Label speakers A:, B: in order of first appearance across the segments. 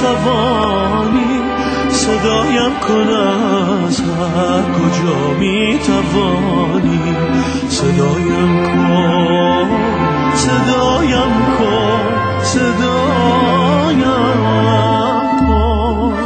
A: توانی، صدایم کن از هر کجا می توانی. صدایم کن، صدایم کن، صدایم کن.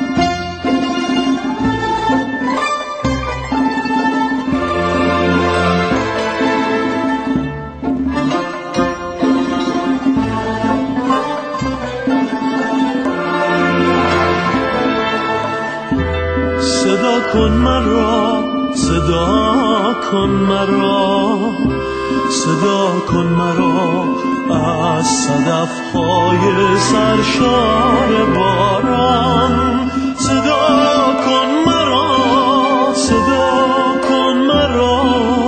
A: صدا کن مرا، صدا کن مرا، صدا کن مرا از صدف‌های سرشار باران. صدا کن مرا، صدا کن مرا،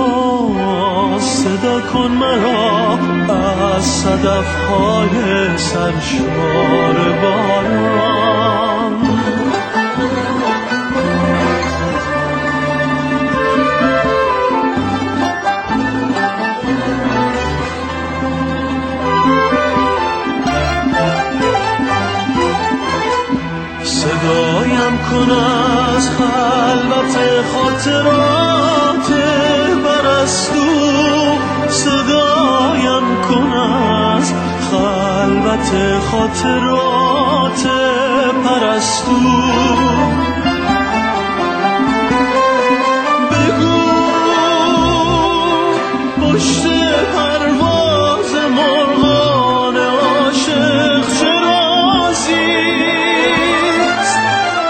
A: صدا کن مرا از صدف‌های سرشار باران. صدایم کن از خلوت خاطرات پرستو، صدایم کن از خلوت خاطرات پرستو. بگو پشت پرواز مرغان عاشق چه رازیست.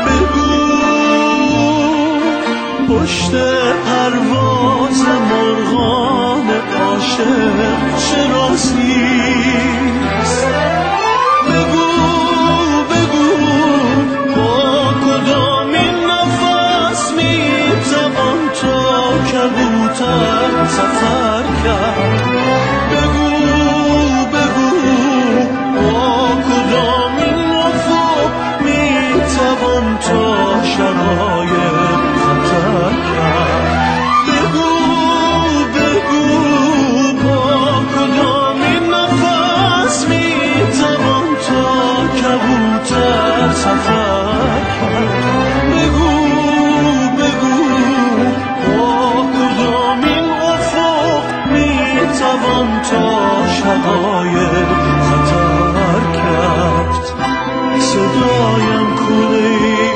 A: پشت پرواز مرغان عاشق چه رازیست. بگو بگو با کدامین نفس میتوان تا کبوتر سفر کرد. بگو بگو با کدامین افق میتوان تا شرایط خطر کرد. بگو بگو با کدامین نفس میتوان تا کبوتر سفر کرد. بگو بگو با کدامین افق میتوان تا شقایق خطر کرد. صدایم کن ای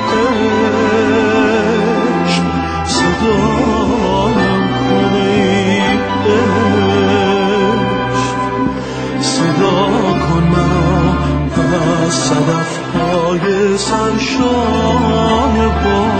A: عشق، صدایم کن ای عشق، صدا کن مرا از صدف‌های سرشار باران.